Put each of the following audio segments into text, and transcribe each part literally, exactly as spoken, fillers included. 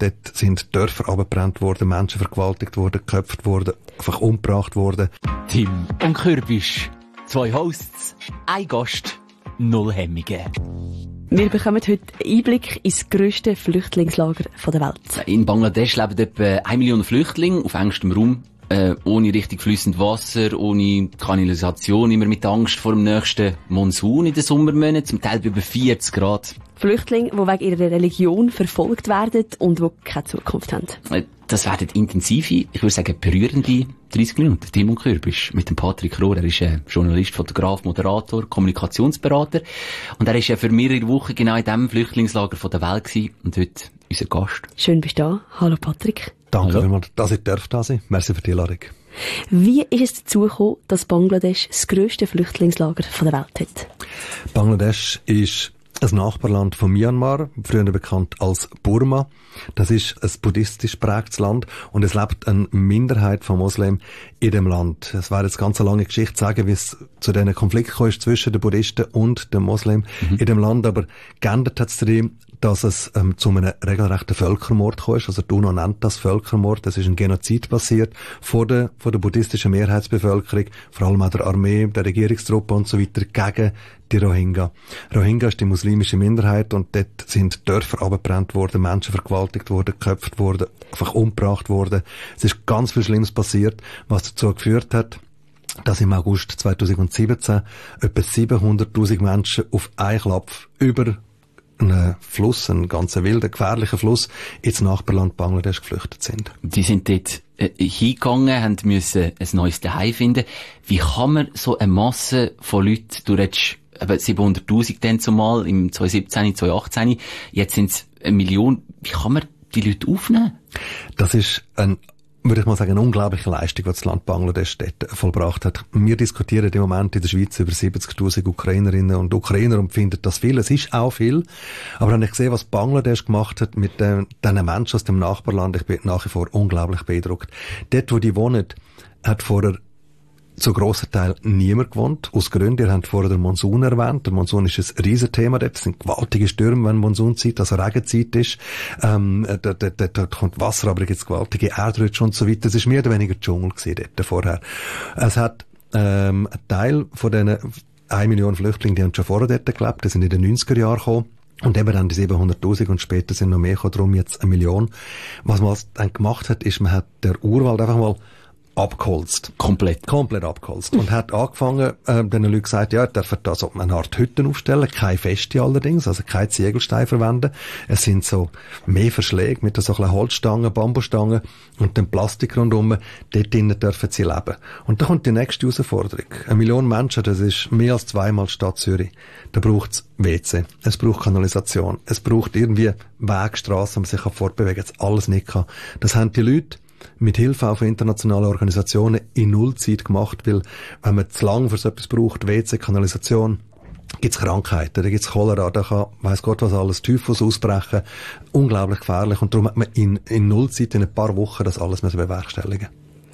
Dort sind Dörfer abgebrannt worden, Menschen vergewaltigt worden, geköpft worden, einfach umgebracht worden. Tim und Kürbisch. Zwei Hosts, ein Gast, null Hemmungen. Wir bekommen heute Einblick ins grösste Flüchtlingslager der Welt. In Bangladesch leben etwa eine Million Flüchtlinge auf engstem Raum, äh, ohne richtig fließend Wasser, ohne Kanalisation, immer mit Angst vor dem nächsten Monsun in den Sommermonaten, zum Teil bei über vierzig Grad. Flüchtlinge, die wegen ihrer Religion verfolgt werden und die keine Zukunft haben. Das werden intensive, ich würde sagen berührende dreißig Minuten. Tim und Kürbisch mit dem Patrick Rohr. Er ist äh, Journalist, Fotograf, Moderator, Kommunikationsberater. Und er ist ja für mehrere Wochen genau in diesem Flüchtlingslager von der Welt gewesen. Und heute unser Gast. Schön bist du da. Hallo Patrick. Danke vielmals, dass ich darf da sein. Merci für die Einladung. Wie ist es dazu gekommen, dass Bangladesch das grösste Flüchtlingslager der Welt hat? Bangladesch ist ein Nachbarland von Myanmar, früher bekannt als Burma. Das ist ein buddhistisch geprägtes Land und es lebt eine Minderheit von Muslimen in dem Land. Es wäre jetzt ganz eine lange Geschichte zu sagen, wie es zu diesen Konflikt gekommen ist zwischen den Buddhisten und den Muslimen mhm. in dem Land, aber geändert hat es darin, dass es ähm, zu einem regelrechten Völkermord gekommen ist. Also die UNO nennt das Völkermord. Es ist ein Genozid passiert von der, von der buddhistischen Mehrheitsbevölkerung, vor allem auch der Armee, der Regierungstruppen und so weiter, gegen die Rohingya. Rohingya ist die muslimische Minderheit und dort sind Dörfer abgebrannt worden, Menschen vergewaltigt worden, geköpft worden, einfach umgebracht worden. Es ist ganz viel Schlimmes passiert, was dazu geführt hat, dass im August zweitausendsiebzehn etwa siebenhunderttausend Menschen auf einen Klapp über einen Fluss, einen ganz wilden, gefährlichen Fluss, ins Nachbarland Bangladesch geflüchtet sind. Die sind dort äh, hingegangen, haben müssen ein neues Zuhause finden. Wie kann man so eine Masse von Leuten, du redest eben siebenhunderttausend dann zumal, im zweitausendsiebzehn, zweitausendachtzehn, jetzt sind es eine Million. Wie kann man die Leute aufnehmen? Das ist ein würde ich mal sagen, eine unglaubliche Leistung, die das Land Bangladesch dort vollbracht hat. Wir diskutieren im Moment in der Schweiz über siebzigtausend Ukrainerinnen und Ukrainer und finden das viel. Es ist auch viel. Aber wenn ich sehe, was Bangladesch gemacht hat mit den, diesen Menschen aus dem Nachbarland, ich bin nach wie vor unglaublich beeindruckt. Dort, wo die wohnen, hat vorher zu grossen Teil niemand gewohnt. Aus Gründen, ihr habt vorher den Monsun erwähnt. Der Monsun ist ein Riesenthema dort. Es sind gewaltige Stürme, wenn Monsunzeit, also Regenzeit ist. Ähm, da, da, da, da kommt Wasser, aber da gibt es gewaltige Erdrutsche und so weiter. Es ist mehr oder weniger Dschungel gewesen dort vorher. Es hat ähm, ein Teil von diesen eine Million Flüchtlingen, die haben schon vorher dort gelebt. Die sind in den neunziger Jahren gekommen. Und eben dann die siebenhunderttausend und später sind noch mehr gekommen, darum jetzt eine Million. Was man dann gemacht hat, ist, man hat der Urwald einfach mal abgeholzt. Komplett. Komplett abgeholzt. Und hat angefangen, äh, den Leuten gesagt, ja, ihr dürft da so eine Art Hütten aufstellen, keine feste allerdings, also keine Ziegelsteine verwenden. Es sind so mehr Verschläge mit so ein Holzstangen, Bambusstangen und dem Plastik rundum. Dort drinnen dürfen sie leben. Und da kommt die nächste Herausforderung. Eine Million Menschen, das ist mehr als zweimal Stadt Zürich. Da braucht es W C, es braucht Kanalisation, es braucht irgendwie Wegstrassen, man sich fortbewegen kann. Jetzt alles nicht kann. Das haben die Leute mit Hilfe auch von internationalen Organisationen in Nullzeit gemacht, weil wenn man zu lange für so etwas braucht, W C, Kanalisation, gibt's Krankheiten, da gibt's Cholera, da kann, weiss Gott was alles, Typhus ausbrechen, unglaublich gefährlich und darum hat man in, in Nullzeit, in ein paar Wochen das alles müssen bewerkstelligen.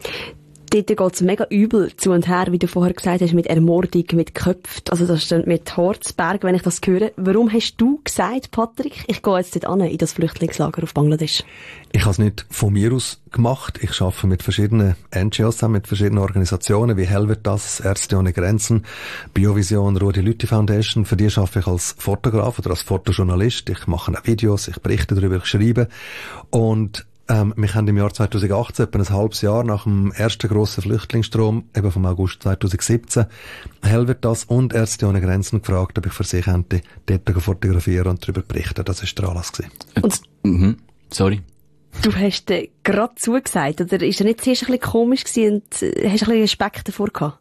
Dort geht es mega übel zu und her, wie du vorher gesagt hast, mit Ermordung, mit Köpfen, also das steht mit Harzberg, wenn ich das höre. Warum hast du gesagt, Patrick, ich gehe jetzt dort an, in das Flüchtlingslager auf Bangladesch? Ich habe es nicht von mir aus gemacht. Ich arbeite mit verschiedenen N G Os zusammen, mit verschiedenen Organisationen wie Helvetas, Ärzte ohne Grenzen, Biovision, Rudi Lüthi Foundation. Für die arbeite ich als Fotograf oder als Fotojournalist. Ich mache auch Videos, ich berichte darüber, ich schreibe. Und Ähm, wir haben im Jahr zweitausendachtzehn, etwa ein halbes Jahr nach dem ersten grossen Flüchtlingsstrom, eben vom August zweitausendsiebzehn, Helvetas und Ärzte ohne Grenzen gefragt, ob ich für sie könnte, dort fotografieren und darüber berichten. Das war der Anlass gewesen. Und, mhm. Sorry. Du hast äh, gerade zugesagt, oder ist er nicht zuerst ein bisschen komisch gewesen und äh, hast ein bisschen Respekt davor gehabt?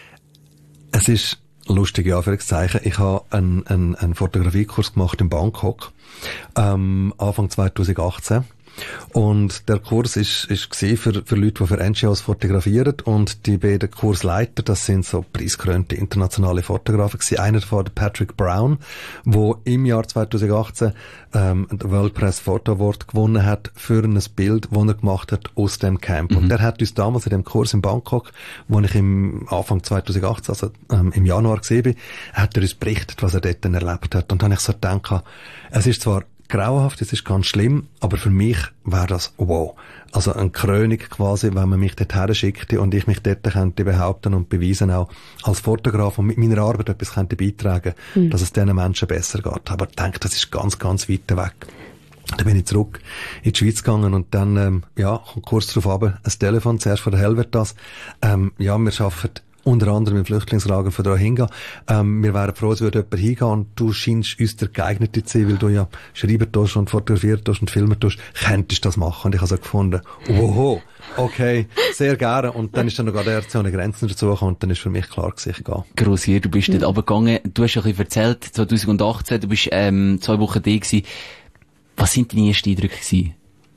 Es ist lustige Anführungszeichen. Ich habe einen, einen, einen Fotografiekurs gemacht in Bangkok, ähm, Anfang zweitausendachtzehn. Und der Kurs ist, ist gesehen für, für Leute, die für N G Os fotografieren. Und die beiden Kursleiter, das sind so preisgekrönte internationale Fotografen gewesen. Einer davon, der Patrick Brown, der im Jahr zweitausendachtzehn ähm, den World Press Photo Award gewonnen hat für ein Bild, das er gemacht hat aus dem Camp. Mhm. Und der hat uns damals in dem Kurs in Bangkok, wo ich im Anfang zweitausendachtzehn, also ähm, im Januar gesehen bin, hat er uns berichtet, was er dort erlebt hat. Und dann habe ich so gedacht, es ist zwar grauenhaft, das ist ganz schlimm, aber für mich wäre das wow. Also eine Krönung quasi, wenn man mich dort her schickte und ich mich dort könnte behaupten und beweisen auch als Fotograf und mit meiner Arbeit etwas könnte beitragen, mhm. dass es diesen Menschen besser geht. Aber ich denke, das ist ganz, ganz weit weg. Dann bin ich zurück in die Schweiz gegangen und dann, ähm, ja, kurz darauf runter, ein Telefon, zuerst von der Helvetas. Ähm, ja, wir arbeiten unter anderem im Flüchtlingslager von Rohingya. Ähm, wir wären froh, es würde jemand hingehen und du scheinst uns der geeignete zu sein, weil du ja schreiben tust und fotografieren tust und filmen tust, könntest das machen. Und ich habe so gefunden, oho, okay, sehr gerne. Und dann ist dann noch gerade Ärzte ohne Grenzen dazugekommen und dann ist für mich klar gewesen, ich gehe. Grossier, du bist dort runtergegangen, du hast ja ein bisschen erzählt, zwanzig achtzehn, du bist ähm, zwei Wochen da gewesen. Was sind deine ersten Eindrücke gewesen?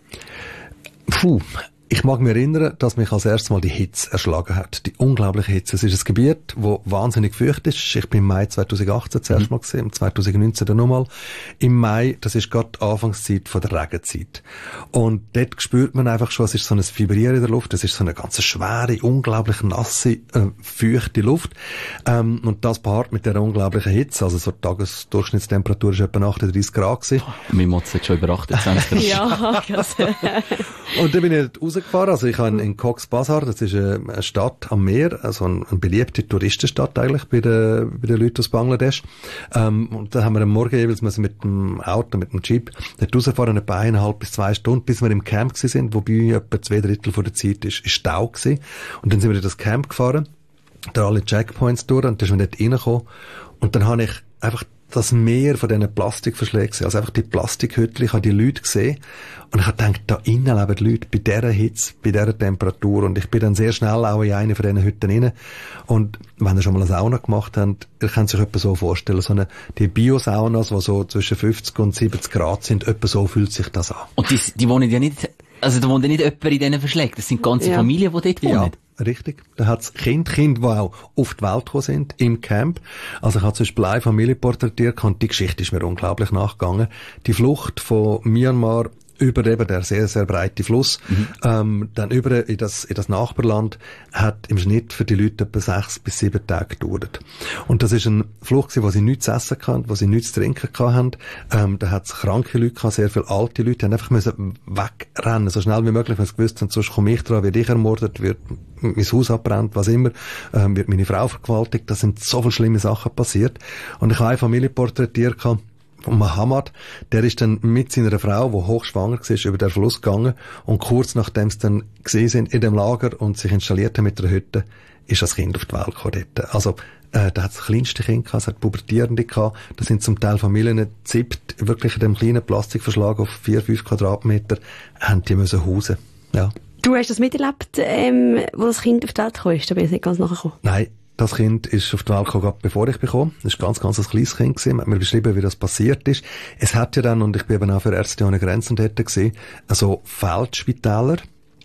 Puh. Ich mag mich erinnern, dass mich als erstes Mal die Hitze erschlagen hat. Die unglaubliche Hitze. Es ist ein Gebiet, das wahnsinnig feucht ist. Ich bin im Mai zwanzig achtzehn zuerst mal gesehen, zwanzig neunzehn dann nochmal. Im Mai, das ist gerade die Anfangszeit von der Regenzeit. Und dort spürt man einfach schon, es ist so ein Vibrieren in der Luft. Es ist so eine ganz schwere, unglaublich nasse, äh, feuchte Luft. Ähm, und das paart mit der unglaublichen Hitze. Also so die Tagesdurchschnittstemperatur ist etwa achtunddreissig Grad gewesen. Mein Motz hat schon über achtundzwanzig Grad. Ja, krass. Und dann bin ich rausgefahren. Also ich habe in, in Cox's Bazar, das ist eine Stadt am Meer, also eine, eine beliebte Touristenstadt eigentlich bei den, bei den Leuten aus Bangladesch. Ähm, und da haben wir am Morgen jeweils mit dem Auto, mit dem Jeep, dort rausfahren, etwa eineinhalb bis zwei Stunden, bis wir im Camp gewesen sind, wobei etwa zwei Drittel von der Zeit ist, ist Stau gewesen. Und dann sind wir in das Camp gefahren, da alle Checkpoints durch, und dann sind wir dort reingekommen. Und dann habe ich einfach das Meer von diesen Plastikverschlägen gesehen, also einfach die Plastikhütte, ich habe die Leute gesehen und ich habe gedacht, da innen leben die Leute bei dieser Hitze, bei dieser Temperatur, und ich bin dann sehr schnell auch in eine von diesen Hütten rein. Und wenn ihr schon mal eine Sauna gemacht habt, ihr könnt sich etwa so vorstellen, so eine, die Bio-Saunas, die so zwischen fünfzig und siebzig Grad sind, etwa so fühlt sich das an. Und die, die wohnen ja nicht, also da wohnt ja nicht jemand in diesen Verschlägen, das sind ganze ja. Familien, die dort wohnen. Ja, richtig. Da hat's Kinder, Kinder, die auch auf die Welt gekommen sind, im Camp. Also ich habe zum Beispiel eine Familie porträtiert und die Geschichte ist mir unglaublich nachgegangen. Die Flucht von Myanmar über eben der sehr, sehr breite Fluss, mhm. ähm, dann über in das, in das Nachbarland, hat im Schnitt für die Leute etwa sechs bis sieben Tage gedauert. Und das ist ein Flucht gewesen, wo sie nichts zu essen hatten, wo sie nichts zu trinken hatten. Ähm, da hat es kranke Leute gehabt, sehr viele alte Leute, die haben einfach müssen wegrennen, so schnell wie möglich, wenn sie gewusst haben, sonst komme ich dran, werde ich ermordet, wird mein Haus abbrennt, was immer, ähm, wird meine Frau vergewaltigt. Da sind so viele schlimme Sachen passiert. Und ich habe eine Familie porträtiert gehabt, und Mohammed, der ist dann mit seiner Frau, die hochschwanger war, über den Fluss gegangen, und kurz nachdem sie dann gesehen sind in dem Lager und sich installiert haben mit der Hütte, ist das Kind auf die Welt gekommen dort. Also, äh, da hat es das kleinste Kind gehabt, es hat Pubertierende gehabt, da sind zum Teil Familien zippt, wirklich in dem kleinen Plastikverschlag auf vier, fünf Quadratmeter, haben die müssen hausen. Ja. Du hast das miterlebt, ähm, wo das Kind auf die Welt gekommen ist, da bin ich nicht ganz nachgekommen. Nein. Das Kind ist auf die Welt gekommen, bevor ich bekomme. Das war ganz, ganz ein kleines Kind gewesen. Man hat mir beschrieben, wie das passiert ist. Es hat ja dann, und ich bin eben auch für Ärzte ohne Grenzen dort gewesen, also Feldspitäler,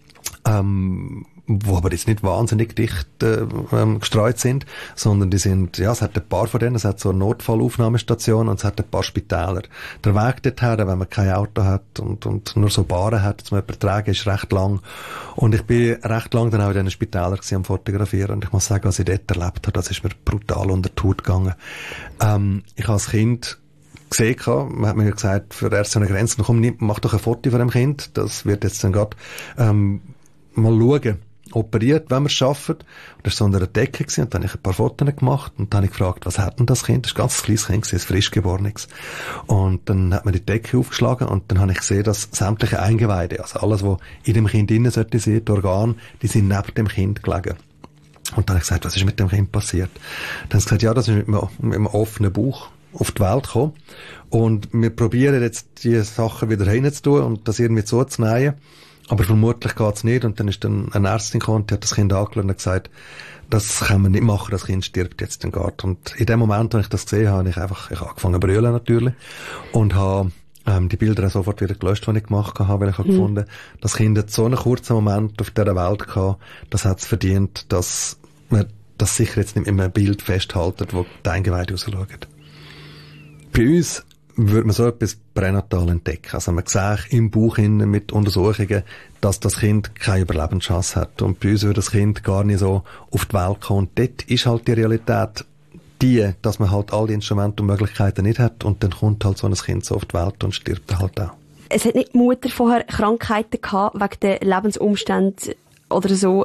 ähm, wo aber jetzt nicht wahnsinnig dicht äh, ähm, gestreut sind, sondern die sind, ja, es hat ein paar von denen, es hat so eine Notfallaufnahmestation und es hat ein paar Spitäler. Der Weg dorthin, wenn man kein Auto hat und, und nur so Bahnen hat, zum jemanden tragen, ist recht lang. Und ich bin recht lang dann auch in diesen Spitälern gewesen, am Fotografieren, und ich muss sagen, was ich dort erlebt habe, das ist mir brutal unter die Haut gegangen. Ähm, ich habe als Kind gesehen, man hat mir gesagt, für Ärzte ohne Grenzen, komm, mach doch ein Foto von dem Kind, das wird jetzt dann gerade ähm, mal schauen, operiert, wenn wir es schaffen. Und das war so unter der Decke gewesen, und dann habe ich ein paar Fotos gemacht und dann habe ich gefragt, was hat denn das Kind? Das war ein ganz kleines Kind gewesen, ein frisch geborenes. Und dann hat man die Decke aufgeschlagen und dann habe ich gesehen, dass sämtliche Eingeweide, also alles, was in dem Kind drin sollte sein, die Organe, die sind neben dem Kind gelegen. Und dann habe ich gesagt, was ist mit dem Kind passiert? Dann haben sie gesagt, ja, das ist mit einem, mit einem offenen Bauch auf die Welt gekommen. Und wir probieren jetzt, die Sachen wieder hinzutun und das irgendwie zuzunähen. Aber vermutlich geht's nicht. Und dann ist dann eine Ärztin gekommen, die hat das Kind angeschaut und gesagt, das können wir nicht machen, das Kind stirbt jetzt im Garten. Und in dem Moment, als ich das gesehen habe, habe ich einfach, ich habe angefangen zu brüllen natürlich. Und habe, ähm, die Bilder sofort wieder gelöscht, die ich gemacht habe, weil ich habe mhm. gefunden, das Kind hat so einen kurzen Moment auf dieser Welt gehabt, das hat es verdient, dass man das sicher jetzt nicht in einem Bild festhalten, wo die Eingeweide rausschauen. Bei uns würde man so etwas pränatal entdecken. Also man sieht im Bauch innen mit Untersuchungen, dass das Kind keine Überlebenschance hat. Und bei uns würde das Kind gar nicht so auf die Welt kommen. Und dort ist halt die Realität, die, dass man halt all die Instrumente und Möglichkeiten nicht hat und dann kommt halt so ein Kind so auf die Welt und stirbt dann halt auch. Es hat nicht die Mutter vorher Krankheiten gehabt, wegen der Lebensumstände oder so,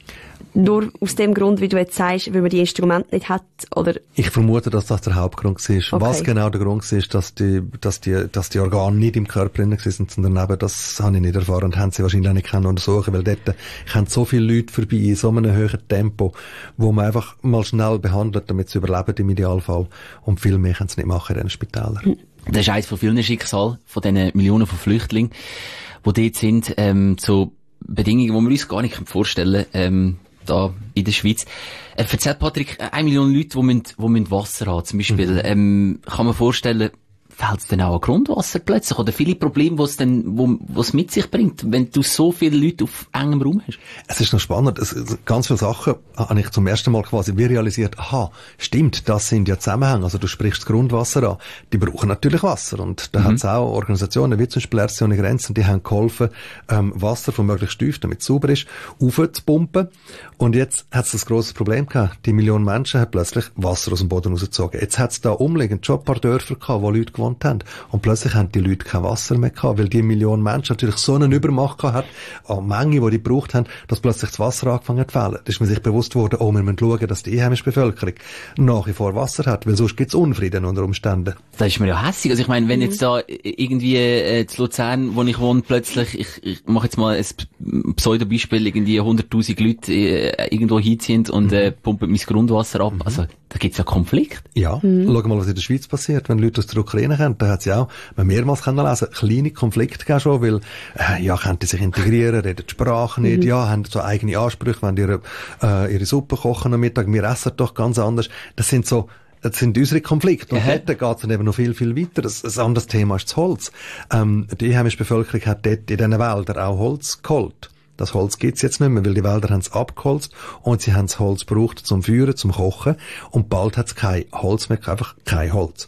nur aus dem Grund, wie du jetzt sagst, weil man die Instrumente nicht hat, oder? Ich vermute, dass das der Hauptgrund war. Okay. Was genau der Grund war, dass die, dass die, dass die Organe nicht im Körper drin sind, sondern eben, das habe ich nicht erfahren und haben sie wahrscheinlich auch nicht können untersuchen, weil dort kommen so viele Leute vorbei in so einem hohen Tempo, wo man einfach mal schnell behandelt, damit sie überleben im Idealfall. Und viel mehr können sie nicht machen in diesen Spitälern. Das ist eines von vielen Schicksalen, von diesen Millionen von Flüchtlingen, die dort sind, ähm, zu Bedingungen, die wir uns gar nicht vorstellen können, ähm, da in der Schweiz. Äh, erzählt Patrick, eine Million Leute, die müssen, die müssen Wasser haben, zum Beispiel. Mhm. Ähm, kann man vorstellen, fehlt es dann auch an Grundwasser plötzlich? Oder viele Probleme, die es dann, wo, was mit sich bringt, wenn du so viele Leute auf engem Raum hast? Es ist noch spannend. Es, ganz viele Sachen habe ich zum ersten Mal quasi wie realisiert, aha, stimmt, das sind ja Zusammenhänge. Also du sprichst das Grundwasser an. Die brauchen natürlich Wasser. Und da mhm. hat es auch Organisationen wie zum Beispiel Ärzte ohne Grenzen, die haben geholfen, ähm, Wasser von möglichst tief, damit es sauber ist, aufzupumpen. Und jetzt hat es das grosses Problem gehabt. Die Million Menschen haben plötzlich Wasser aus dem Boden rausgezogen. Jetzt hat es da umliegend schon ein paar Dörfer gehabt, wo Leute gewohnt haben. Und plötzlich haben die Leute kein Wasser mehr gehabt, weil die Million Menschen natürlich so eine Übermacht gehabt hat, an Menge, die die gebraucht haben, dass plötzlich das Wasser angefangen hat zu fehlen. Da ist man sich bewusst worden, oh, wir müssen schauen, dass die einheimische Bevölkerung nach wie vor Wasser hat, weil sonst gibt es Unfrieden unter Umständen. Das ist mir ja hässlich. Also ich meine, wenn mhm. jetzt da irgendwie äh, zu Luzern, wo ich wohne, plötzlich, ich, ich mache jetzt mal ein Pseudo-Beispiel, irgendwie hunderttausend Leute äh, irgendwo hinziehen und mhm. äh, pumpen mein Grundwasser ab. Mhm. Also da gibt es ja Konflikt. Ja, mhm. schau mal, was in der Schweiz passiert, wenn Leute aus der Ukraine kommen. Da hat es ja auch mehrmals können lesen, kleine Konflikte gegeben schon, weil äh, ja, können die sich integrieren, reden die Sprache nicht, mhm. ja, haben so eigene Ansprüche, wenn die ihre, äh, ihre Suppe kochen am Mittag, wir essen doch ganz anders. Das sind so Das sind unsere Konflikte. Und dort geht es dann eben noch viel, viel weiter. Ein, ein anderes Thema ist das Holz. Ähm, die einheimische Bevölkerung hat dort in diesen Wäldern auch Holz geholt. Das Holz gibt's jetzt nicht mehr, weil die Wälder haben es abgeholzt und sie haben das Holz gebraucht zum Feuern, zum Kochen und bald hat's kein Holz mehr, einfach kein Holz.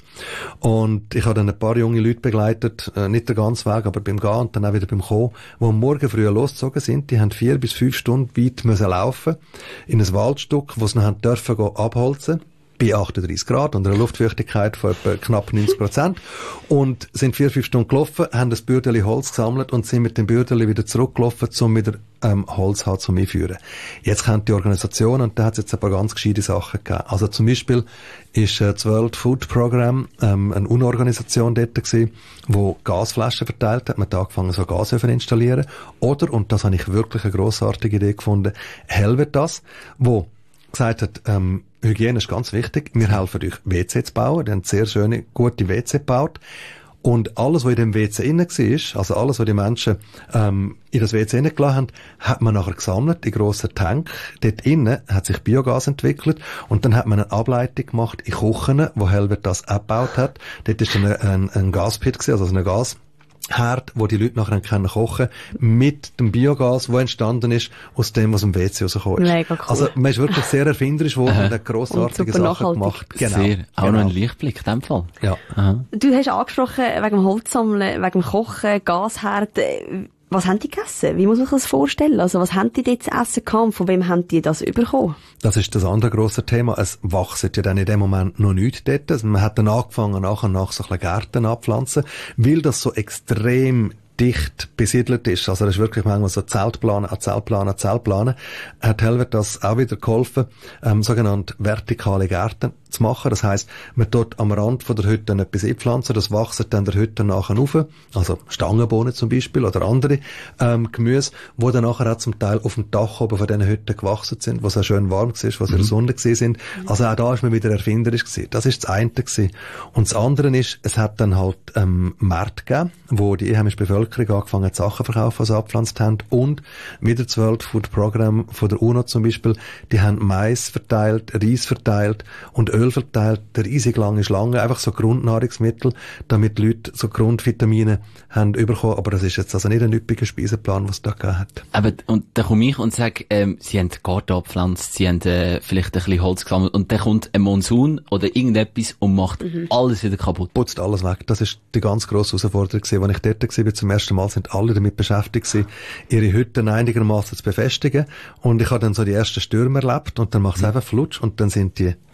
Und ich habe dann ein paar junge Leute begleitet, äh, nicht den ganzen Weg, aber beim Gehen und dann auch wieder beim Kommen, die am Morgen früh losgezogen sind. Die haben vier bis fünf Stunden weit müssen laufen in ein Waldstück, wo sie noch haben dürfen gehen abholzen. Bei achtunddreissig Grad und einer Luftfeuchtigkeit von etwa knapp neunzig Prozent. Und sind vier, fünf Stunden gelaufen, haben das Bürdeli Holz gesammelt und sind mit dem Bürdeli wieder zurückgelaufen, um wieder ähm, Holz halt zum Einführen. Jetzt kennt die Organisation und da hat es jetzt ein paar ganz gescheite Sachen gegeben. Also zum Beispiel ist äh, das World Food Program ähm, eine UNO-Organisation dort gewesen, wo Gasflaschen verteilt hat. Man hat angefangen, so Gashöfen zu installieren. Oder, und das habe ich wirklich eine grossartige Idee gefunden, Helvetas, wo gesagt hat, ähm, Hygiene ist ganz wichtig. Wir helfen euch, W C zu bauen. Die haben sehr schöne, gute W C gebaut. Und alles, was in dem W C innen war, also alles, was die Menschen ähm, in das W C reingelassen haben, hat man nachher gesammelt, in grossen Tank. Dort innen hat sich Biogas entwickelt und dann hat man eine Ableitung gemacht in Kuchen, wo Helvetas abgebaut hat. Dort ist dann ein, ein, ein Gaspit gewesen, also eine Gas. Herd, wo die Leute nachher können kochen, mit dem Biogas, das entstanden ist, aus dem, was im W C rausgekommen ist. Mega cool. Also, man ist wirklich sehr erfinderisch geworden und hat grossartige Sachen gemacht. Genau. Sehr. Auch genau. Noch ein Lichtblick, in dem Fall. Ja. Aha. Du hast angesprochen, wegen dem Holzsammeln, wegen dem Kochen, Gasherd. Was haben die gegessen? Wie muss man sich das vorstellen? Also, was haben die dort zu essen gehabt? Von wem haben die das bekommen? Das ist das andere grosse Thema. Es wachsen ja dann in dem Moment noch nichts dort. Also man hat dann angefangen, nach und nach so ein bisschen Gärten abpflanzen, weil das so extrem dicht besiedelt ist. Also das ist wirklich manchmal so Zeltplanen, an Zeltplanen, an Zeltplanen. Hat Helvetas auch wieder geholfen, ähm, sogenannte vertikale Gärten zu machen. Das heisst, man dort am Rand von der Hütte etwas einpflanzen, das wächst dann der Hütte nachher rauf, also Stangenbohnen zum Beispiel oder andere ähm, Gemüse, wo dann nachher auch zum Teil auf dem Dach oben von diesen Hütten gewachsen sind, wo es auch schön warm war, wo sie in der Sonne gewesen sind. Also auch da ist man wieder erfinderisch gewesen. Das ist das eine gewesen. Und das andere ist, es hat dann halt ähm, Märkte gegeben, wo die einheimische Bevölkerung angefangen hat, Sachen zu verkaufen, die sie abgepflanzt haben. Und wieder das World Food Program von der UNO zum Beispiel, die haben Mais verteilt, Reis verteilt und Öl verteilt, eine riesig lange Schlange, einfach so Grundnahrungsmittel, damit die Leute so Grundvitamine haben bekommen. Aber das ist jetzt also nicht ein üppiger Speiseplan, was es da gegeben hat. Aber, und dann komme ich und sage, ähm, sie haben Garten abgepflanzt, sie haben äh, vielleicht ein bisschen Holz gesammelt und dann kommt ein Monsun oder irgendetwas und macht mhm. alles wieder kaputt. Putzt alles weg. Das ist die ganz grosse Herausforderung gewesen. Als ich dort war, zum ersten Mal, sind alle damit beschäftigt gewesen, ihre Hütten einigermaßen zu befestigen. Und ich habe dann so die ersten Stürme erlebt und dann macht es mhm. einfach Flutsch und dann sind die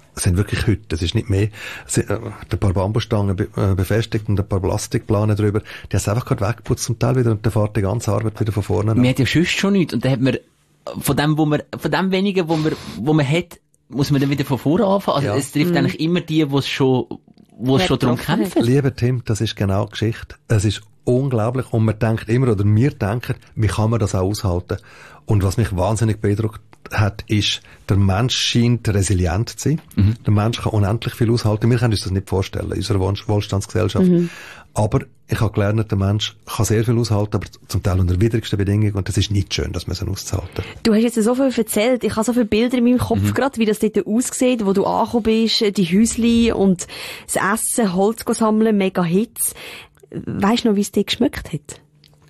es sind wirklich Hütten, es ist nicht mehr. Es sind, äh, ein paar Bambusstangen be äh, befestigt und ein paar Plastikplanen drüber. Die haben es einfach gerade weggeputzt zum Teil wieder und dann fährt die ganze Arbeit wieder von vorne an. Man hat ja sonst schon nichts und dann hat man von dem, wo man, von dem wenigen, wo man, wo man hat, muss man dann wieder von vorne anfangen. Also Ja. es trifft Mhm. eigentlich immer die, die es schon, wo es Wer schon darum getroffen hat. kämpfen. Lieber Tim, das ist genau die Geschichte. Es ist unglaublich und man denkt immer, oder wir denken, wie kann man das auch aushalten? Und was mich wahnsinnig beeindruckt hat, ist, der Mensch scheint resilient zu sein. Mhm. Der Mensch kann unendlich viel aushalten. Wir können uns das nicht vorstellen in unserer Wohl- Wohlstandsgesellschaft. Mhm. Aber ich habe gelernt, der Mensch kann sehr viel aushalten, aber zum Teil unter widrigsten Bedingungen und das ist nicht schön, das müssen auszuhalten. Du hast jetzt so viel erzählt. Ich habe so viele Bilder in meinem Kopf Mhm. gerade, wie das dort aussieht, wo du angekommen bist, die Häusli und das Essen, Holz sammeln, mega Hitze. Weisst du noch, wie es dir geschmeckt hat?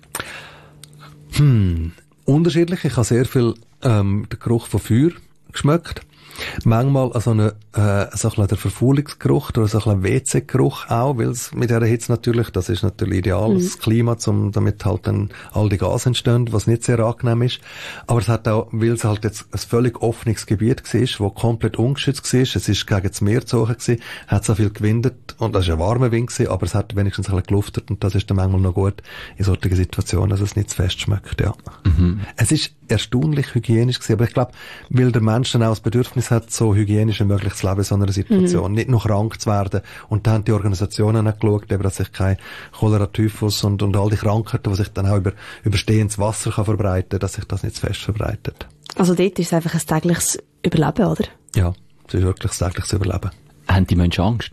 Hm, unterschiedlich. Ich habe sehr viel ähm, den Geruch von Feuer geschmeckt. Manchmal so eine, äh, so ein bisschen der Verfaulungsgeruch oder so ein bisschen W C-Geruch auch, weil es mit dieser Hitze natürlich, das ist natürlich ideal, mhm. das Klima, zum, damit halt dann all die Gase entstehen, was nicht sehr angenehm ist. Aber es hat auch, weil es halt jetzt ein völlig offenes Gebiet war, wo komplett ungeschützt war, es ist gegen das Meer gezogen gewesen, hat so viel gewindet und das war ein warmer Wind gewesen, aber es hat wenigstens ein bisschen geluftet und das ist dann manchmal noch gut in solchen Situationen, dass es nicht zu fest schmeckt, ja. Mhm. Es ist erstaunlich hygienisch gewesen, aber ich glaube, weil der Mensch dann auch das Bedürfnis hat, so hygienisch wie möglich zu leben in so einer Situation, mhm. nicht noch krank zu werden. Und da haben die Organisationen auch geschaut, eben, dass sich kein Cholera, Typhus und, und all die Krankheiten, die sich dann auch über, über stehendes Wasser kann verbreiten, dass sich das nicht zu fest verbreitet. Also dort ist es einfach ein tägliches Überleben, oder? Ja, es ist wirklich ein tägliches Überleben. Haben die Menschen Angst?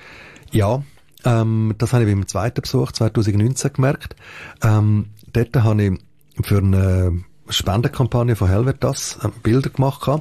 Ja, ähm, das habe ich beim zweiten Besuch zwanzig neunzehn gemerkt. Ähm, dort habe ich für eine Spendenkampagne von Helvetas äh, Bilder gemacht gehabt.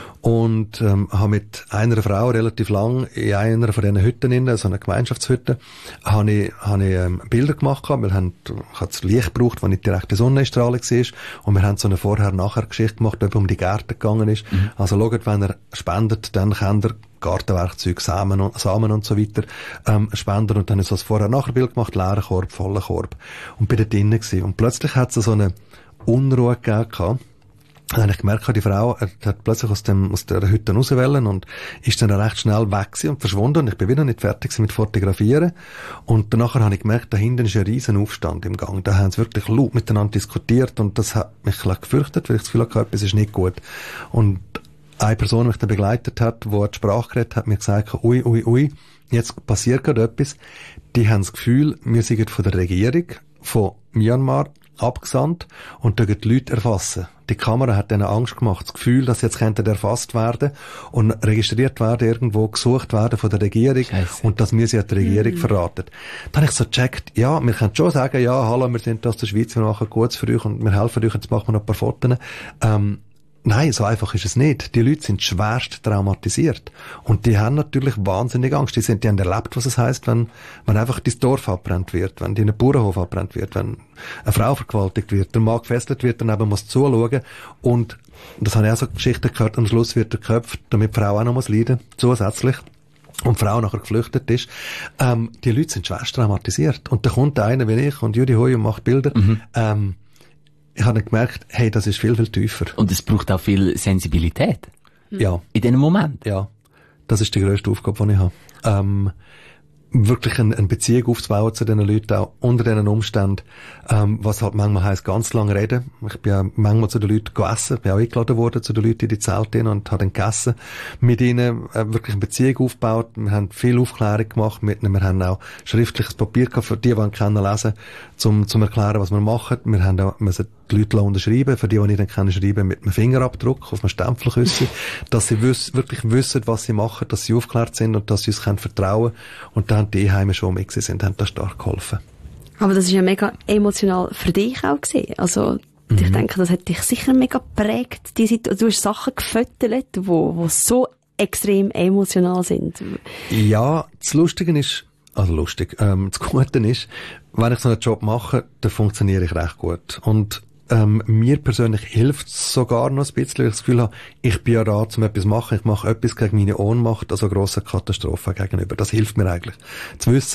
Und ähm, habe mit einer Frau relativ lang in einer von diesen Hütten, in so einer Gemeinschaftshütte, habe ich, habe ich ähm, Bilder gemacht gehabt. Wir haben, ich habe das Licht gebraucht, wo nicht direkt die Sonnenstrahlung war. Und wir haben so eine Vorher-Nachher-Geschichte gemacht, ob um die Gärten gegangen ist. Mhm. Also schaut, wenn er spendet, dann kann er Gartenwerkzeug, Samen und, Samen und so weiter ähm, spenden. Und dann habe ich so ein Vorher-Nachher-Bild gemacht, leeren Korb, vollen Korb. Und bin da drinnen gewesen. Und plötzlich hat es so eine Unruhe gegeben. Dann habe ich gemerkt, die Frau hat plötzlich aus, dem, aus der Hütte rauswollen und ist dann recht schnell weg gewesen und verschwunden und ich bin wieder nicht fertig mit Fotografieren. Und danach habe ich gemerkt, da hinten ist ein riesen Aufstand im Gang. Da haben sie wirklich laut miteinander diskutiert und das hat mich gefürchtet, weil ich das Gefühl hatte, etwas ist nicht gut. Und eine Person, die mich dann begleitet hat, die die Sprache geredet hat, mir gesagt, ui, ui, ui, jetzt passiert gerade etwas. Die haben das Gefühl, wir sind von der Regierung von Myanmar abgesandt und da die Leute erfassen. Die Kamera hat denen Angst gemacht, das Gefühl, dass jetzt könnte erfasst werden und registriert werden, irgendwo gesucht werden von der Regierung. Scheiße. Und dass wir sie an die Regierung mhm. verraten. Dann habe ich so gecheckt, ja, wir können schon sagen, ja, hallo, wir sind aus der Schweiz, wir machen Gutes für euch und wir helfen euch, jetzt machen wir noch ein paar Fotos. Ähm, Nein, so einfach ist es nicht. Die Leute sind schwerst traumatisiert. Und die haben natürlich wahnsinnig Angst. Die, sind, die haben erlebt, was es heisst, wenn, wenn einfach das Dorf abbrennt wird, wenn die in Bauernhof abbrennt wird, wenn eine Frau vergewaltigt wird, der Mann gefesselt wird, dann eben muss zuschauen. Und das habe ich auch so Geschichten gehört, am Schluss wird er geköpft, damit die Frau auch noch muss leiden, zusätzlich. Und die Frau nachher geflüchtet ist. Ähm, die Leute sind schwerst traumatisiert. Und da kommt einer wie ich und Judy Hoi und macht Bilder. Mhm. Ähm, ich habe gemerkt, hey, das ist viel, viel tiefer. Und es braucht auch viel Sensibilität. Ja. In diesem Moment. Ja. Das ist die grösste Aufgabe, die ich habe. Ähm, wirklich eine, eine Beziehung aufzubauen zu diesen Leuten, auch unter diesen Umständen, ähm, was halt manchmal heisst, ganz lange reden. Ich bin ja manchmal zu den Leuten gegessen, bin auch eingeladen worden zu den Leuten in die Zelte und habe dann gegessen mit ihnen, äh, wirklich eine Beziehung aufgebaut. Wir haben viel Aufklärung gemacht mit ihnen. Wir haben auch schriftliches Papier gehabt, für die, die können lesen, zum, zum erklären, was wir machen. Wir haben auch, müssen die Leute unterschreiben, für die, die nicht dann können schreiben, mit einem Fingerabdruck auf einem Stempelküsse, dass sie wiss, wirklich wissen, was sie machen, dass sie aufgeklärt sind und dass sie uns können vertrauen. Und da haben die Heime schon mit sind, haben da stark geholfen. Aber das ist ja mega emotional für dich auch gewesen. Also, mhm. ich denke, das hat dich sicher mega geprägt. Die Situation, du hast Sachen gefüttert, wo, wo so extrem emotional sind. Ja, das Lustige ist, also lustig, ähm, das Gute ist, wenn ich so einen Job mache, dann funktioniere ich recht gut. Und Ähm, mir persönlich hilft es sogar noch ein bisschen, weil ich das Gefühl habe, ich bin ja da, um etwas zu machen, ich mache etwas gegen meine Ohnmacht, also grosse Katastrophen gegenüber. Das hilft mir eigentlich. Zu wissen,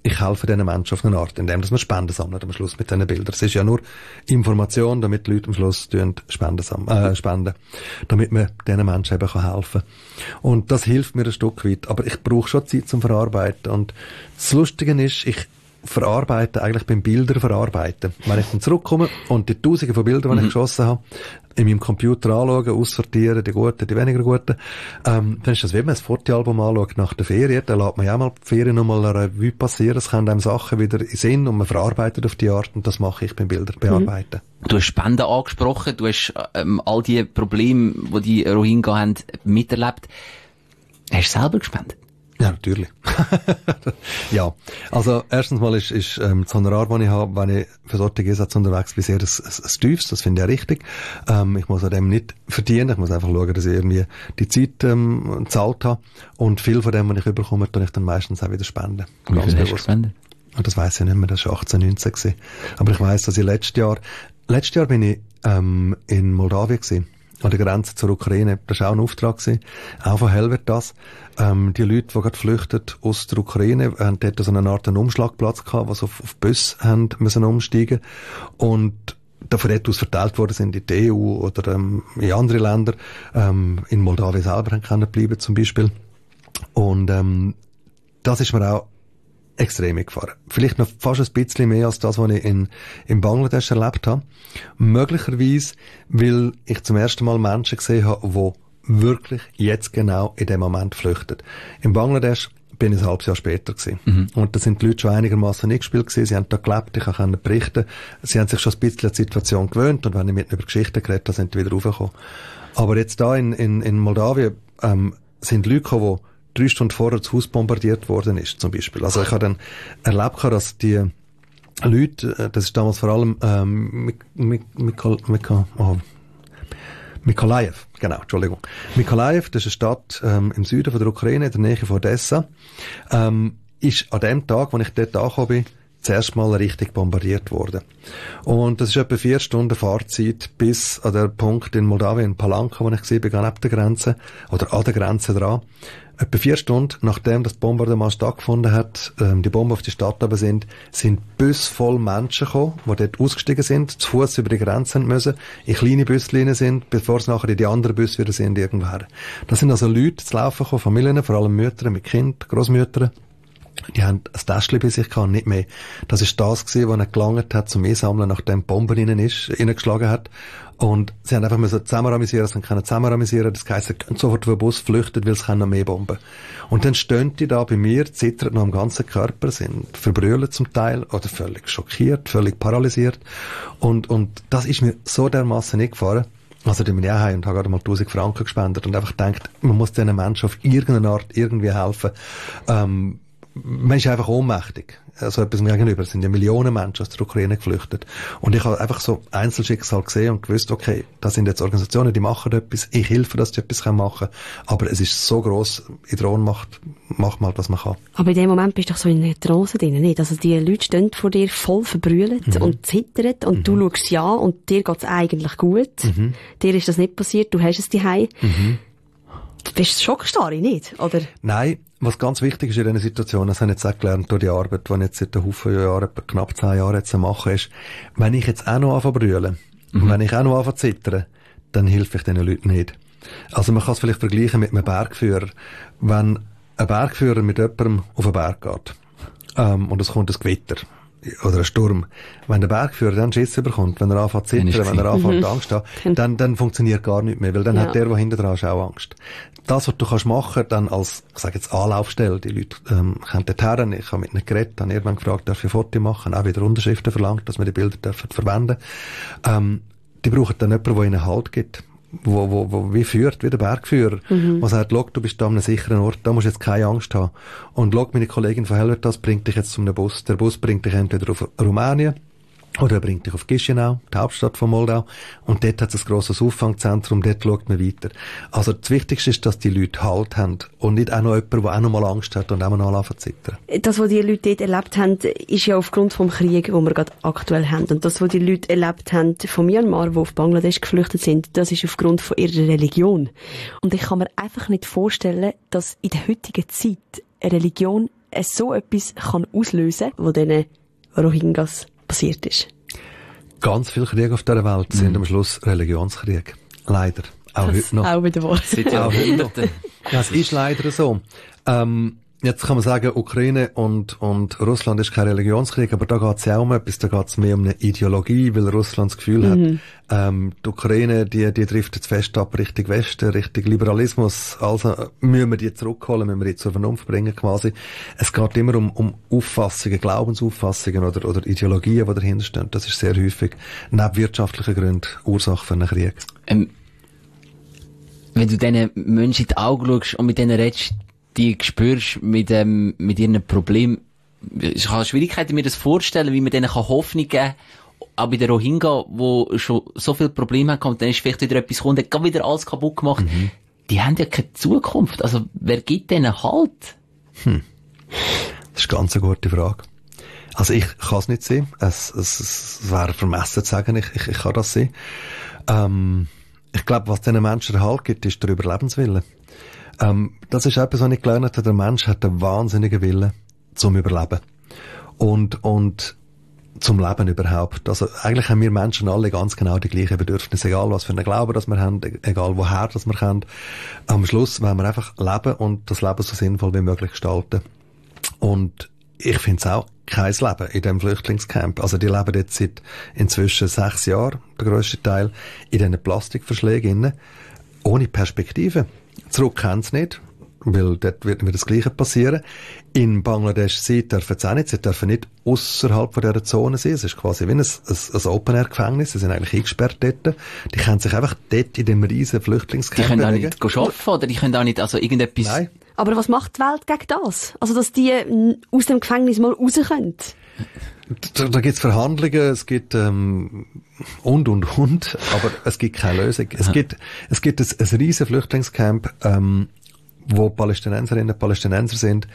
ich helfe diesen Menschen auf eine Art, indem dass wir Spenden sammeln am Schluss mit diesen Bildern. Es ist ja nur Information, damit die Leute am Schluss Spenden, sammeln, äh, spenden, damit man diesen Menschen eben helfen kann. Und das hilft mir ein Stück weit. Aber ich brauche schon Zeit zum Verarbeiten. Und das Lustige ist, ich verarbeiten, eigentlich beim Bilder verarbeiten. Wenn ich dann zurückkomme und die Tausende von Bildern, die mhm. ich geschossen habe, in meinem Computer anschauen, aussortieren, die guten, die weniger guten, ähm, dann ist das, wie man ein Fotoalbum anschaut nach der Ferien, dann lässt man ja auch mal die Ferien nochmal eine Revue passieren, es kommen einem Sachen wieder in Sinn und man verarbeitet auf die Art und das mache ich beim Bilder bearbeiten. Mhm. Du hast Spenden angesprochen, du hast ähm, all die Probleme, die die Rohingya haben, miterlebt. Hast du selber gespendet? Ja, natürlich. Ja. Also, erstens mal ist, ist, ähm, das Honorar, das ich habe, wenn ich für solche Einsätze unterwegs bin, sehr ein, ein, ein tiefes. Das finde ich auch richtig. Ähm, ich muss an dem nicht verdienen. Ich muss einfach schauen, dass ich irgendwie die Zeit, ähm, gezahlt habe. Und viel von dem, was ich überkomme, tue ich dann meistens auch wieder spenden. Wie viel hast du gespendet? Und das weiss ich nicht mehr. Das war achtzehn, neunzehn gewesen. Aber ich weiss, dass ich letztes Jahr, letztes Jahr bin ich, ähm, in Moldawien gewesen. An der Grenze zur Ukraine. Das war auch ein Auftrag gewesen. Auch von Helvetas. Ähm, die Leute, die gerade flüchten aus der Ukraine, haben dort so eine Art einen Umschlagplatz gehabt, was auf, auf Bus haben müssen umsteigen. Und davon dort aus verteilt worden sind in die E U oder, ähm, in andere Länder. Ähm, in Moldawien selber haben können bleiben, zum Beispiel. Und, ähm, das ist mir auch extrem gefahren. Vielleicht noch fast ein bisschen mehr als das, was ich in, in Bangladesch erlebt habe. Möglicherweise, weil ich zum ersten Mal Menschen gesehen habe, die wirklich jetzt genau in dem Moment flüchten. In Bangladesch bin ich ein halbes Jahr später gewesen. Mhm. Und da sind die Leute schon einigermaßen eingespielt gewesen. Sie haben da gelebt, ich konnte berichten. Sie haben sich schon ein bisschen an die Situation gewöhnt und wenn ich mit ihnen über Geschichten geredet habe, sind sie wieder raufgekommen. Aber jetzt da in, in, in Moldawien, ähm, sind Leute gekommen, die drei Stunden vorher das Haus bombardiert worden ist, zum Beispiel. Also ich habe dann erlebt, dass die Leute, das ist damals vor allem ähm, Mik Mik Mik Mik oh, Mykolajiw, genau, Entschuldigung. Mykolajiw, das ist eine Stadt ähm, im Süden von der Ukraine, in der Nähe von Odessa, ähm, ist an dem Tag, wo ich dort angekommen bin, zuerst mal richtig bombardiert worden. Und das ist etwa vier Stunden Fahrzeit bis an der Punkt in Moldawien, Palanka, wo ich gesehen bin, neben der Grenze, oder an der Grenze dran. Etwa vier Stunden, nachdem das Bombardement stattgefunden hat, ähm, die Bomben auf die Stadt aber sind, sind Busse voll Menschen gekommen, die dort ausgestiegen sind, zu Fuß über die Grenze müssen, in kleine Buslinien sind, bevor es nachher in die anderen Busse wieder sind, irgendwoher. Das sind also Leute zu laufen gekommen, Familien, vor allem Mütter mit Kind, Großmütter. Die haben ein Täschchen bei sich gehabt, nicht mehr. Das ist das gewesen, was ihnen gelangt hat zum Einsammeln, nachdem die Bombe innen ist, reingeschlagen hat. Und sie haben einfach müssen zusammenramisieren, sie können zusammenramisieren, das heisst, sie können sofort auf den Bus flüchten, weil es können noch mehr Bomben. Und dann stehen die da bei mir, zittern noch am ganzen Körper, sind verbrüllt zum Teil, oder völlig schockiert, völlig paralysiert. Und, und das ist mir so dermassen nicht gefahren. Also, da bin ich auch heim und habe gerade mal tausend Franken gespendet und einfach gedacht, man muss diesen Menschen auf irgendeine Art irgendwie helfen. Ähm, Man ist einfach ohnmächtig. Also etwas mir gegenüber. Es sind ja Millionen Menschen aus der Ukraine geflüchtet. Und ich habe einfach so Einzelschicksal gesehen und gewusst, okay, das sind jetzt Organisationen, die machen etwas. Ich helfe, dass die etwas machen können. Aber es ist so gross, in der Ohnmacht macht man halt, was man kann. Aber in dem Moment bist du doch so in einer Trance drin, nicht? Also die Leute stehen vor dir voll verbrüllt mhm. und zittern und mhm. du schaust ja und dir geht's eigentlich gut. Mhm. Dir ist das nicht passiert, du hast es daheim. Mhm. Du bist schockstarre, nicht? Oder? Nein. Was ganz wichtig ist in dieser Situation, das habe ich jetzt auch gelernt durch die Arbeit, die ich jetzt seit einem Haufen Jahren, knapp zehn Jahren jetzt mache, ist, wenn ich jetzt auch noch anfange zu brüllen, mhm. und wenn ich auch noch anfange zu zittern, dann helfe ich diesen Leuten nicht. Also man kann es vielleicht vergleichen mit einem Bergführer. Wenn ein Bergführer mit jemandem auf den Berg geht, ähm, und es kommt ein Gewitter, oder ein Sturm. Wenn der Bergführer dann Schiss bekommt, wenn er anfängt zu zittern, wenn er anfängt mhm. Angst zu haben, dann, dann funktioniert gar nicht mehr, weil dann ja. hat der, der hinten dran ist, auch Angst. Das, was du kannst machen, dann als, ich sage jetzt Anlaufstelle, die Leute, ähm, kommen dorthin, ich habe mit ihnen geredet, dann irgendwann gefragt, darf ich ein Foto machen, auch wieder Unterschriften verlangt, dass wir die Bilder dürfen verwenden. Ähm, die brauchen dann jemanden, der ihnen Halt gibt. Wo, wo, wo, wie führt, wie der Bergführer, mhm. der sagt, schau, du bist da an einem sicheren Ort, da musst du jetzt keine Angst haben. Und schau, meine Kollegin von Helvetas bringt dich jetzt zu einem Bus. Der Bus bringt dich entweder auf Rumänien, oder er bringt dich auf Chisinau, die Hauptstadt von Moldau. Und dort hat es ein grosses Auffangzentrum, dort schaut man weiter. Also das Wichtigste ist, dass die Leute Halt haben. Und nicht auch noch jemand, der auch noch mal Angst hat und auch noch anfangen zu zittern. Das, was die Leute dort erlebt haben, ist ja aufgrund vom Krieg, den wir gerade aktuell haben. Und das, was die Leute erlebt haben von Myanmar, die auf Bangladesch geflüchtet sind, das ist aufgrund von ihrer Religion. Und ich kann mir einfach nicht vorstellen, dass in der heutigen Zeit eine Religion es so etwas kann auslösen kann, was diesen Rohingyas passiert ist? Ganz viele Kriege auf dieser Welt sind mhm. am Schluss Religionskriege. Leider. Auch das heute noch. Auch wieder wahr. Auch heute noch. Ja, es ist leider so. Ähm, jetzt kann man sagen, Ukraine und, und Russland ist kein Religionskrieg, aber da geht es ja um etwas, da geht es mehr um eine Ideologie, weil Russland das Gefühl mhm. hat, ähm, die Ukraine, die, die trifft jetzt fest ab Richtung Westen, Richtung Liberalismus, also müssen wir die zurückholen, müssen wir die zur Vernunft bringen quasi. Es geht immer um, um Auffassungen, Glaubensauffassungen oder, oder Ideologien, die dahinter stehen. Das ist sehr häufig neben wirtschaftlichen Gründen Ursache für einen Krieg. Ähm, wenn du diesen Menschen in die Augen schaust und mit denen redest, die spürst mit, ähm, mit ihren Problemen, ich habe Schwierigkeiten, mir das vorstellen, wie man denen Hoffnung geben kann. Aber bei den Rohingya, wo schon so viele Probleme haben, und dann ist vielleicht wieder etwas gekommen, hat wieder alles kaputt gemacht. Mhm. Die haben ja keine Zukunft. Also, wer gibt denen Halt? Hm. Das ist ganz eine gute Frage. Also, ich kann es nicht sehen. Es, es, es wäre vermessen zu sagen, ich, ich, ich kann das sehen. Ähm, ich glaube, was diesen Menschen Halt gibt, ist der Überlebenswille. Ähm, das ist etwas, was ich gelernt habe. Der Mensch hat einen wahnsinnigen Willen zum Überleben. Und, und, zum Leben überhaupt. Also, eigentlich haben wir Menschen alle ganz genau die gleichen Bedürfnisse, egal was für einen Glauben das wir haben, egal woher das wir kommen. Am Schluss wollen wir einfach leben und das Leben so sinnvoll wie möglich gestalten. Und ich finde es auch kein Leben in diesem Flüchtlingscamp. Also, die leben jetzt seit inzwischen sechs Jahren, der grösste Teil, in diesen Plastikverschlägen, ohne Perspektive. Zurück kennen sie nicht, weil dort wird mir das Gleiche passieren. In Bangladesch, sie dürfen es auch nicht, sie dürfen nicht ausserhalb von dieser Zone sein. Es ist quasi wie ein, ein, ein Open-Air-Gefängnis, sie sind eigentlich eingesperrt dort. Die können sich einfach dort in dem riesen Flüchtlingscamp bewegen. Die können bewegen. auch nicht arbeiten, oder die können auch nicht, also irgendetwas... Nein. Aber was macht die Welt gegen das? Also, dass die aus dem Gefängnis mal raus können? Da, da gibt's Verhandlungen, es gibt ähm, und und und, aber es gibt keine Lösung. Es gibt es gibt ein, ein riesen Flüchtlingscamp, ähm, wo Palästinenserinnen und Palästinenser sind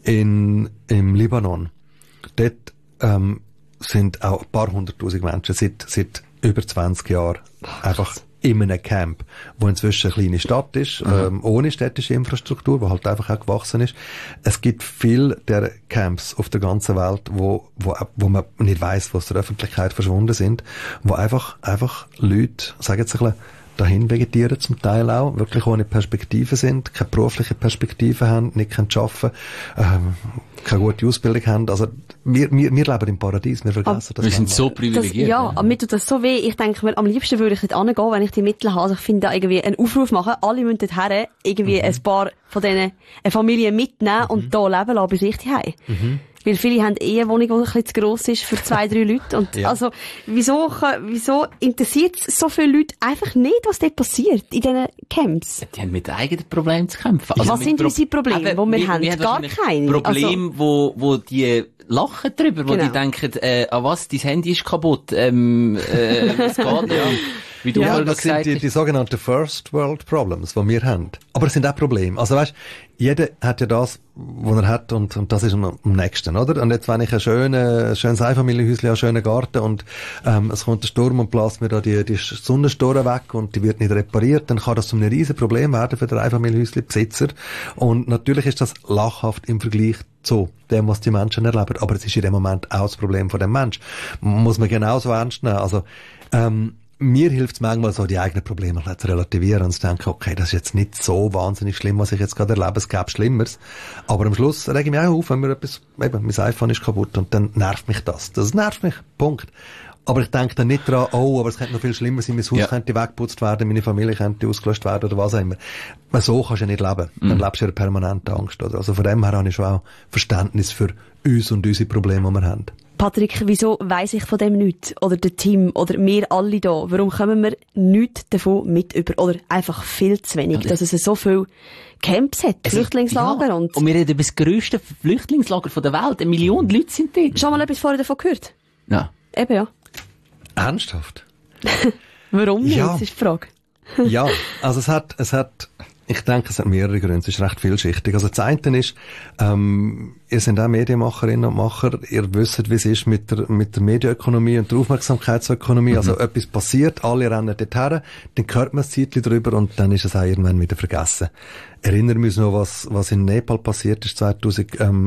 in im Libanon. Dort ähm, sind auch ein paar hunderttausend Menschen seit seit über zwanzig Jahren einfach in einem Camp, wo inzwischen eine kleine Stadt ist, mhm. ähm, ohne städtische Infrastruktur, wo halt einfach auch gewachsen ist. Es gibt viele der Camps auf der ganzen Welt, wo, wo, wo man nicht weiss, wo aus der Öffentlichkeit verschwunden sind, wo einfach, einfach Leute, sagen jetzt ein bisschen, dahin vegetieren zum Teil auch, wirklich ohne Perspektive sind, keine berufliche Perspektive haben, nicht können arbeiten, ähm, keine gute Ausbildung haben. Also, wir, wir, wir leben im Paradies, wir vergessen das. Wir sind so privilegiert. Das, ja, aber mir tut das so weh. Ich denke mir, am liebsten würde ich dort hingehen, wenn ich die Mittel habe. Also ich finde da irgendwie einen Aufruf machen, alle müssen dort her, irgendwie mhm. ein paar von diesen Familien mitnehmen mhm. und da leben lassen, bis ich die heim. Mhm. Weil viele haben eh eine Wohnung, die ein bisschen zu gross ist für zwei, drei Leute. Und ja. also, wieso, wieso interessiert es so viele Leute einfach nicht, was dort passiert in diesen Camps? Die haben mit eigenen Problemen zu kämpfen. Also was sind Pro- unsere Probleme, die wir, wir haben? Wir Gar keine. Probleme, also, wo, wo die lachen drüber, wo genau. die denken, äh, ah was, dein Handy ist kaputt, ähm, äh, es geht nicht. Wie du ja, das sind die, die sogenannten First World Problems, die wir haben. Aber es sind auch Probleme. Also weißt, jeder hat ja das, was er hat, und, und das ist am, am nächsten, oder? Und jetzt, wenn ich ein schönes, ein schönes Einfamilienhäuschen, einen schönen Garten und ähm, es kommt ein Sturm und bläst mir da die, die Sonnenstoren weg und die wird nicht repariert, dann kann das zu einem riesen Problem werden für den Einfamilienhäuschen-Besitzer. Und natürlich ist das lachhaft im Vergleich zu dem, was die Menschen erleben. Aber es ist in dem Moment auch das Problem von dem Mensch. Muss man genauso ernst nehmen. Also, ähm, mir hilft es manchmal so, die eigenen Probleme zu relativieren und zu denken, okay, das ist jetzt nicht so wahnsinnig schlimm, was ich jetzt gerade erlebe, es gäbe Schlimmeres. Aber am Schluss rege ich mich auch auf, wenn mir etwas, eben, mein iPhone ist kaputt und dann nervt mich das. Das nervt mich. Punkt. Aber ich denke dann nicht dran, oh, aber es könnte noch viel schlimmer sein, mein Haus ja. könnte weggeputzt werden, meine Familie könnte ausgelöscht werden oder was auch immer. So kannst du ja nicht leben. Mhm. Dann lebst du ja in permanenter Angst, oder? Also von dem her habe ich schon auch Verständnis für uns und unsere Probleme, die wir haben. Patrick, wieso weiss ich von dem nichts? Oder der Team? Oder wir alle da? Warum kommen wir nichts davon mit über? Oder einfach viel zu wenig, ja, dass es so viele Camps hat, also, Flüchtlingslager. Ja. Und, und wir reden über das grösste Flüchtlingslager der Welt. Eine Million Leute sind dort. Schon mal etwas vorher davon gehört? Ja. Eben, ja. Ernsthaft? Warum nicht? Ja. Das ist die Frage. Ja, also es hat, es hat, ich denke, es hat mehrere Gründe. Es ist recht vielschichtig. Also das eine ist, ähm, ihr seid auch Medienmacherinnen und Macher. Ihr wisst, wie es ist mit der, mit der Medienökonomie und der Aufmerksamkeitsökonomie. Mhm. Also etwas passiert, alle rennen dorthin, dann hört man ein Zeitchen drüber und dann ist es auch irgendwann wieder vergessen. Erinnern wir uns noch, was, was in Nepal passiert ist zweitausendvierzehn.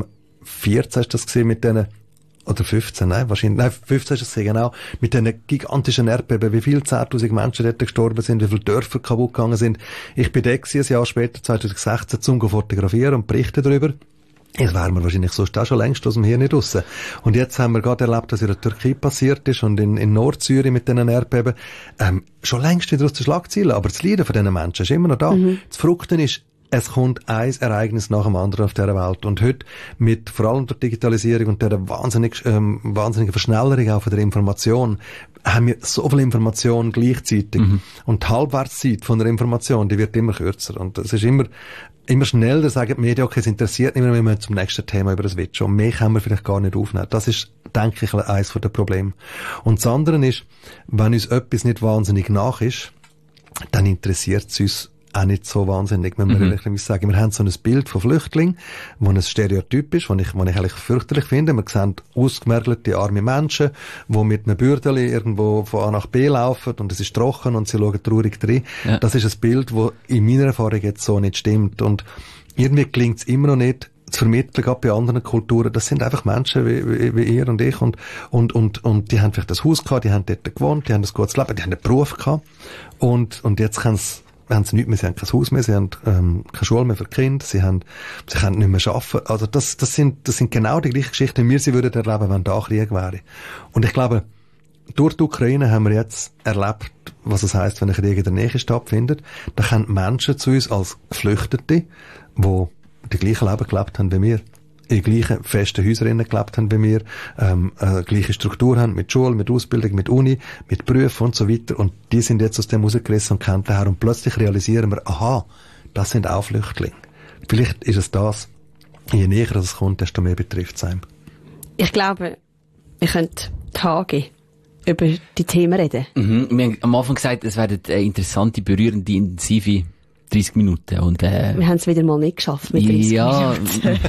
vierzehn ist das gesehen mit denen, oder fünfzehn, nein, wahrscheinlich, nein, fünfzehn ist das gesehen, genau, mit diesen gigantischen Erdbeben, wie viele zehntausend Menschen dort gestorben sind, wie viele Dörfer kaputt gegangen sind. Ich bin dort gewesen, ein Jahr später, zwanzig sechzehn, zum fotografieren und berichten darüber. Jetzt wären wir wahrscheinlich sonst auch schon längst aus dem Hirn nicht raus. Und jetzt haben wir gerade erlebt, was in der Türkei passiert ist und in, in Nordsyrien mit diesen Erdbeben. Ähm, schon längst wieder aus den Schlagzeilen. Aber das Leiden von diesen Menschen ist immer noch da. Mhm. Das Verrückte ist, es kommt ein Ereignis nach dem anderen auf dieser Welt. Und heute, mit vor allem der Digitalisierung und der wahnsinnig, ähm, wahnsinnigen Verschnellerung auch von der Information, haben wir so viel Information gleichzeitig. Mhm. Und die Halbwertszeit von der Information, die wird immer kürzer. Und es ist immer, immer schneller, sagen die Medien, okay, es interessiert nicht mehr, wir müssen zum nächsten Thema über das Switchen. Und mehr können wir vielleicht gar nicht aufnehmen. Das ist, denke ich, eines der Probleme. Und das andere ist, wenn uns etwas nicht wahnsinnig nach ist, dann interessiert es uns auch nicht so wahnsinnig, wenn wir mhm. ehrlich sagen. Wir haben so ein Bild von Flüchtlingen, wo ein Stereotyp ist, was ich, was ich eigentlich fürchterlich finde. Wir sehen ausgemergelte arme Menschen, die mit einem Bürdeli irgendwo von A nach B laufen und es ist trocken und sie schauen traurig rein. Ja. Das ist ein Bild, das in meiner Erfahrung jetzt so nicht stimmt. Und irgendwie gelingt es immer noch nicht, zu vermitteln, gerade bei anderen Kulturen. Das sind einfach Menschen wie, wie, wie ihr und ich und, und, und, und die haben vielleicht das Haus gehabt, die haben dort gewohnt, die haben ein gutes Leben, die haben einen Beruf gehabt und, und jetzt können sie haben sie nichts mehr, sie haben kein Haus mehr, sie haben ähm, keine Schule mehr für Kinder, sie haben, sie können nicht mehr arbeiten. Also das, das sind, das sind genau die gleichen Geschichten, die wir sie würden erleben, wenn da Krieg wäre. Und ich glaube, durch die Ukraine haben wir jetzt erlebt, was es heisst, wenn ein Krieg in der Nähe stattfindet. Da kommen Menschen zu uns als Geflüchtete, die die gleichen Leben gelebt haben wie wir, in gleichen festen Häuserinnen gelebt haben wie wir, ähm, äh, gleiche Struktur haben, mit Schule, mit Ausbildung, mit Uni, mit Berufen und so weiter. Und die sind jetzt aus dem rausgerissen und kennen daher. Und plötzlich realisieren wir, aha, das sind auch Flüchtlinge. Vielleicht ist es das. Je näher es kommt, desto mehr betrifft es einem. Ich glaube, wir können Tage über die Themen reden. Mhm. Wir haben am Anfang gesagt, es werden äh, interessante, berührende, intensive dreißig Minuten. Und, äh, wir haben es wieder mal nicht geschafft mit dreißig ja, Minuten.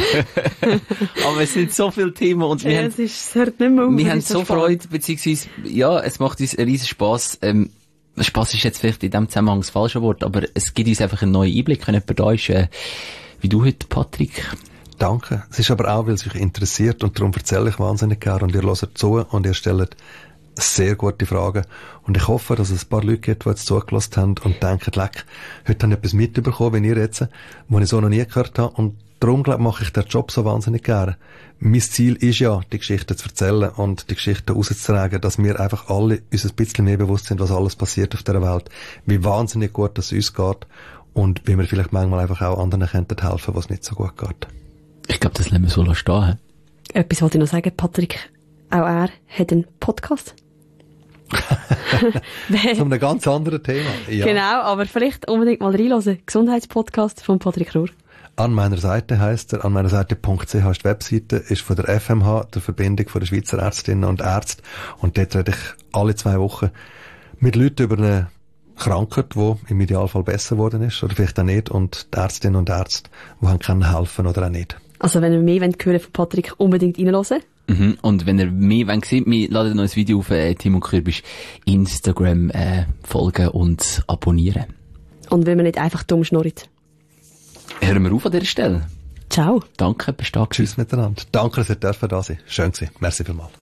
Aber es sind so viele Themen und wir ja, haben, es ist, es hört nicht mehr auf, wir haben so Freude, beziehungsweise, ja, es macht uns einen riesen Spass. Ähm, Spass ist jetzt vielleicht in dem Zusammenhang das falsche Wort, aber es gibt uns einfach einen neuen Einblick, wenn jemand da ist, äh, wie du heute, Patrick. Danke. Es ist aber auch, weil es euch interessiert und darum erzähle ich wahnsinnig gerne und ihr hört zu und ihr stellt sehr gute Fragen. Und ich hoffe, dass es ein paar Leute gibt, die jetzt zugelassen haben und denken, leck, heute habe ich etwas mitbekommen, wenn ihr jetzt, was ich so noch nie gehört habe. Und darum, glaube ich, mache ich den Job so wahnsinnig gerne. Mein Ziel ist ja, die Geschichten zu erzählen und die Geschichten rauszutragen, dass wir einfach alle uns ein bisschen mehr bewusst sind, was alles passiert auf dieser Welt. Wie wahnsinnig gut es uns geht und wie wir vielleicht manchmal einfach auch anderen könnten helfen, was nicht so gut geht. Ich glaube, das lassen wir so stehen. Etwas wollte ich noch sagen, Patrick. Auch er hat einen Podcast. Zu einem ganz anderen Thema. Ja. Genau, aber vielleicht unbedingt mal reinhören. Gesundheitspodcast von Patrick Rohr. An meiner Seite heisst er, an meiner Seite Punkt c h ist die Webseite, ist von der F M H, der Verbindung von der Schweizer Ärztinnen und Ärzte. Und dort rede ich alle zwei Wochen mit Leuten über eine Krankheit, die im Idealfall besser geworden ist, oder vielleicht auch nicht, und die Ärztinnen und Ärzte, die haben können helfen oder auch nicht. Also wenn ihr mehr hören wollt von Patrick, unbedingt reinhören. Mhm. Und wenn ihr mehr wollt, wir laden noch ein Video auf äh, Timo Kürbisch Instagram äh, folgen und abonnieren. Und wenn man nicht einfach dumm schnurrt. Hören wir auf an dieser Stelle. Ciao. Danke, bist du da gewesen. Tschüss miteinander. Danke, dass ihr da sein dürfen. Schön gewesen. Merci vielmals.